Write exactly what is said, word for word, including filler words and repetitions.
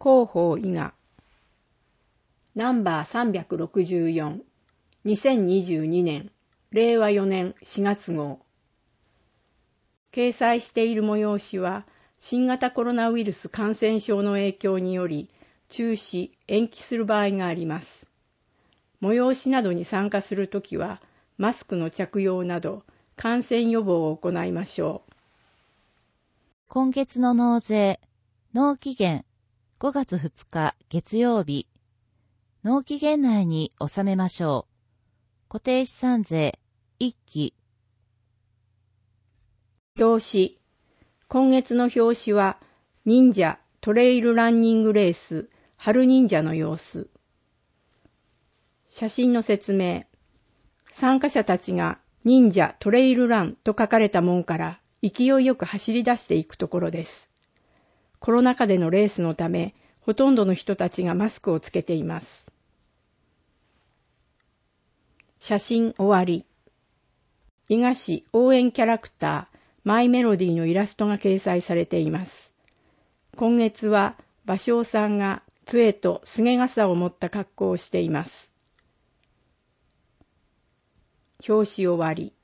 広報伊賀ナンバーさんびゃくろくじゅうよん、にせんにじゅうにねんれいわよねんしがつ号。掲載している催しは新型コロナウイルス感染症の影響により中止・延期する場合があります。催しなどに参加するときはマスクの着用など感染予防を行いましょう。 今月の納税、納期限ごがつふつか月曜日。納期限内に納めましょう。固定資産税いっき。 表紙。今月の表紙は忍者トレイルランニングレース春忍者の様子。写真の説明。参加者たちが忍者トレイルランと書かれた門から勢いよく走り出していくところです。コロナ禍でのレースのため、ほとんどの人たちがマスクをつけています。写真終わり。伊賀市応援キャラクターマイメロディのイラストが掲載されています。今月は芭蕉さんが杖と菅笠を持った格好をしています。表紙終わり。